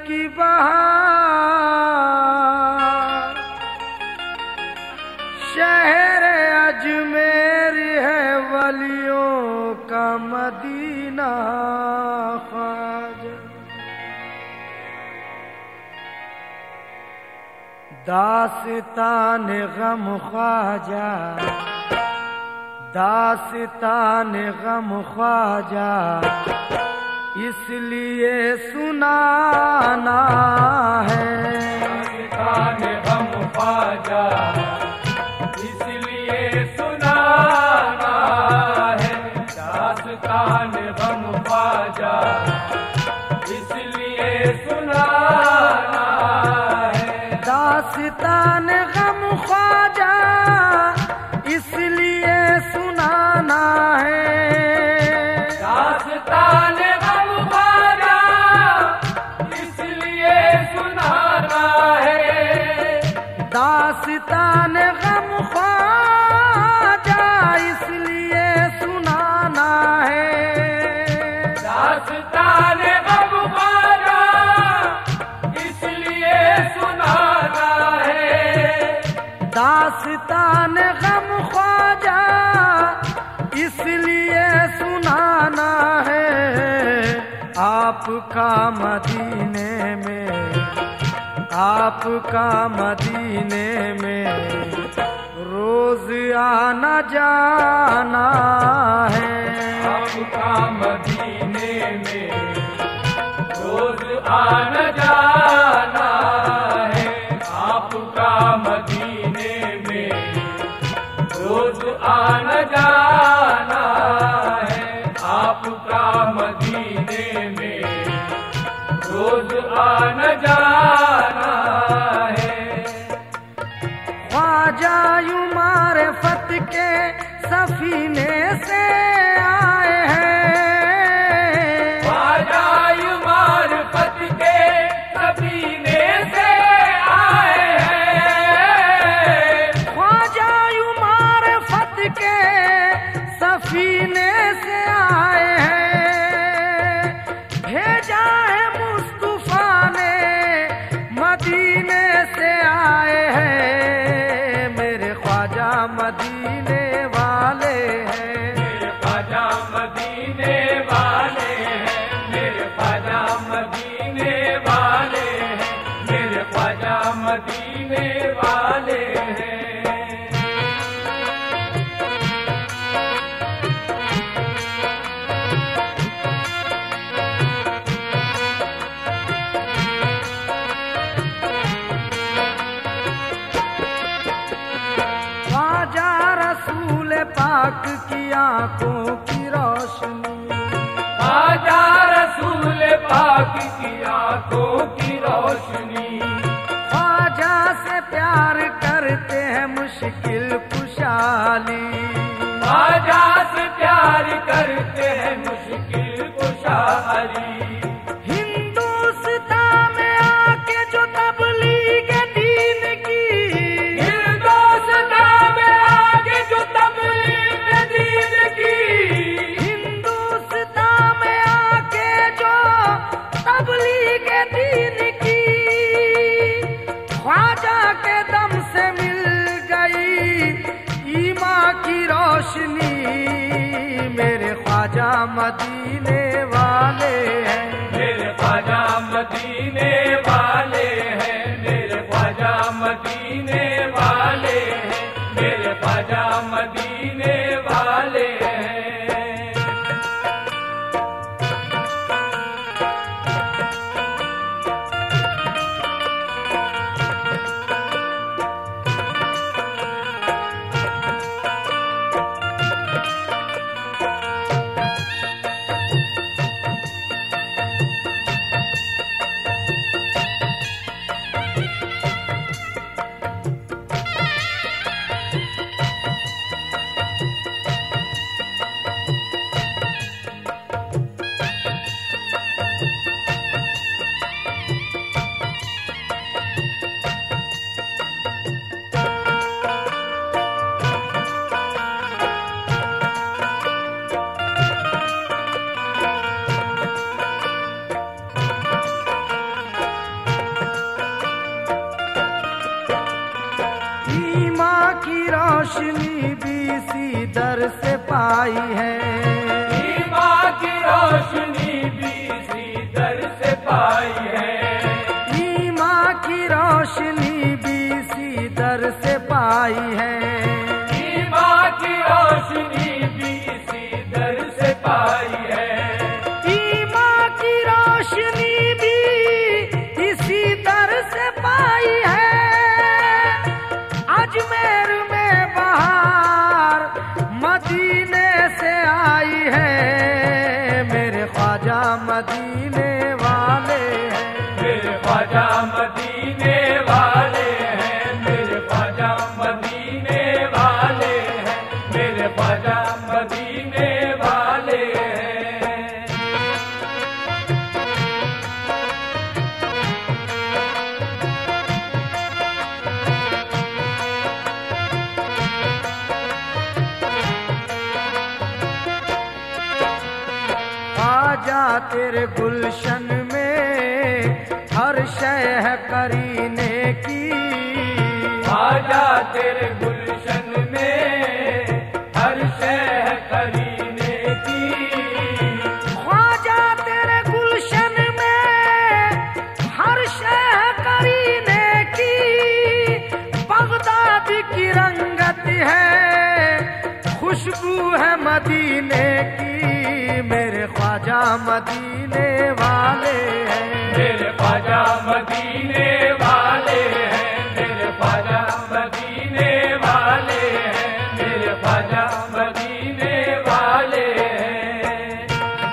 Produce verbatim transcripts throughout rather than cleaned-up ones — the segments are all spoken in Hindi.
की बहार, शहर अजमेर है वलियों का मदीना ख्वाजा। दास्तान गम ख्वाजा, दास्तान गम ख्वाजा, इसलिए सुनाना है। दास्तान गम ख्वाजा, इसलिए सुनाना है। दास्तान गम ख्वाजा, इसलिए सुनाना है। दास्तान गम ख्वाजा, इसलिए सुनाना है। दास्तान गम ख्वाजा, इसलिए सुनाना है। दास्तान गम ख्वाजा, इसलिए सुनाना है। दास्तान गम ख्वाजा, इसलिए सुनाना है। दास्तान गम ख्वाजा, इसलिए सुनाना है। आपका मदीने में, आपका मदीने में रोज आना जाना है। आपका मदीने में रोज आना जाना है। आपका मदीने में रोज आना जाना है। आपका मदीने में रोज आना जाना है। ख्वाजा यूं मारिफत के सफीने से आए हैं। ख्वाजा यूं मारिफत के सफीने से आए हैं। ख्वाजा यूं मारिफत के सफीने से आए हैं। भेजा है मुस्तफा ने मदीने से आए हैं। मेरे ख्वाजा मदीने वाले हैं। मेरे ख्वाजा मदीने वाले हैं। मेरे ख्वाजा मदीने वाले हैं। मेरे ख्वाजा मदीने वाले हैं। ख्वाजा रसूल पाक की आंखों की रोशनी, ख्वाजा रसूल पाक की आंखों की रोशनी। ख्वाजा से प्यार करते हैं मुश्किल कुशाली। ख्वाजा से प्यार करते हैं मुश्किल कुशाली। हिंदुस्तान में आके जो तबलीग दीन की, हिंदुस्तान में आके जो तबलीग दीन की, हिंदुस्तान में आके जो तबलीग दीन की, ख्वाजा के दम से मिल गई ईमान की रोशनी। मेरे ख्वाजा मदीने वाले हैं। मेरे ख्वाजा मदीने वाले हैं। मेरे ख्वाजा मदीने वाले हैं। मेरे ख्वाजा मदीने वाले हैं। रोशनी भी इसी दर से पाई है। ईमान की रोशनी भी इसी दर से पाई है। ईमान की रोशनी भी इसी दर से पाई है। ईमान की रोशनी भी इसी दर से पाई है। ईमान की रोशनी भी इसी दर से पाई है। अजमेर में बहार मदीने से आई है। मेरे ख्वाजा मदीने वाले हैं। मेरे ख्वाजा मदीने वाले हैं। मेरे ख्वाजा मदीने वाले हैं। मेरे ख्वाजा मदीने वाले हैं। आजा तेरे गुलशन में हर शय है करीने की। आजा तेरे गुलशन में हर शय करीने की। ख्वाजा तेरे गुलशन में हर शय करीने की। बगदाद की रंगत है, खुशबू है मदीने की। मेरे ख्वाजा मदीने वाले हैं। मेरे ख्वाजा मदीने वाले हैं। मेरे ख्वाजा मदीने वाले हैं। मेरे ख्वाजा मदीने वाले हैं।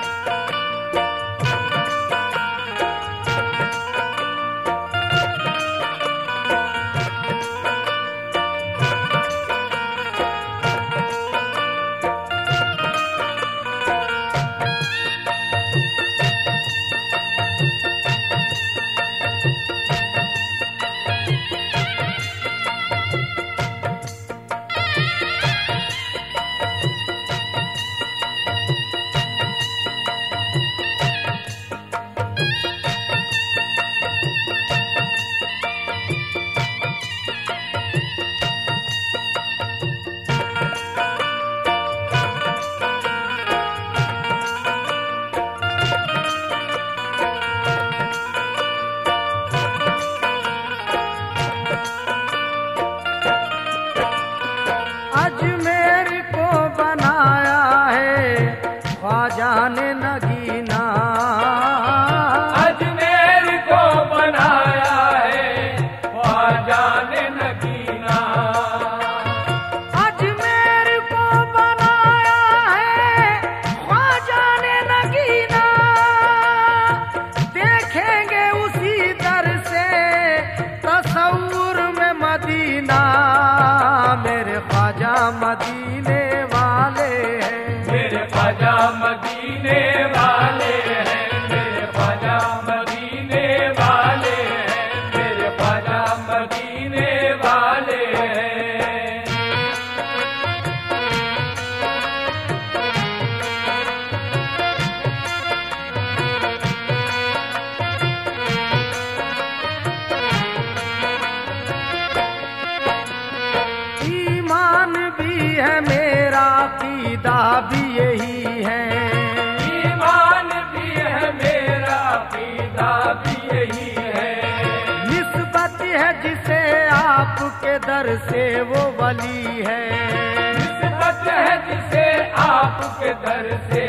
अजमेर को बनाया है ख्वाजा ने नगीना। अजमेर को बनाया है ख्वाजा ने नगीना। अजमेर को बनाया है ख्वाजा ने नगीना। देखेंगे उसी दर से तसव्वुर में मदीना। मेरे ख्वाजा मदीने वाले हैं। मेरे ख्वाजा मदीने वाले हैं। मेरे ख्वाजा मदीने वाले हैं। मेरे ख्वाजा मदीने वाले हैं। ईमान भी है मेरा, अकीदा भी यही है। ईमान भी है मेरा, अकीदा भी यही है। निस्बत है जिसे आपके दर से वो वली है। निस्बत है जिसे आपके दर से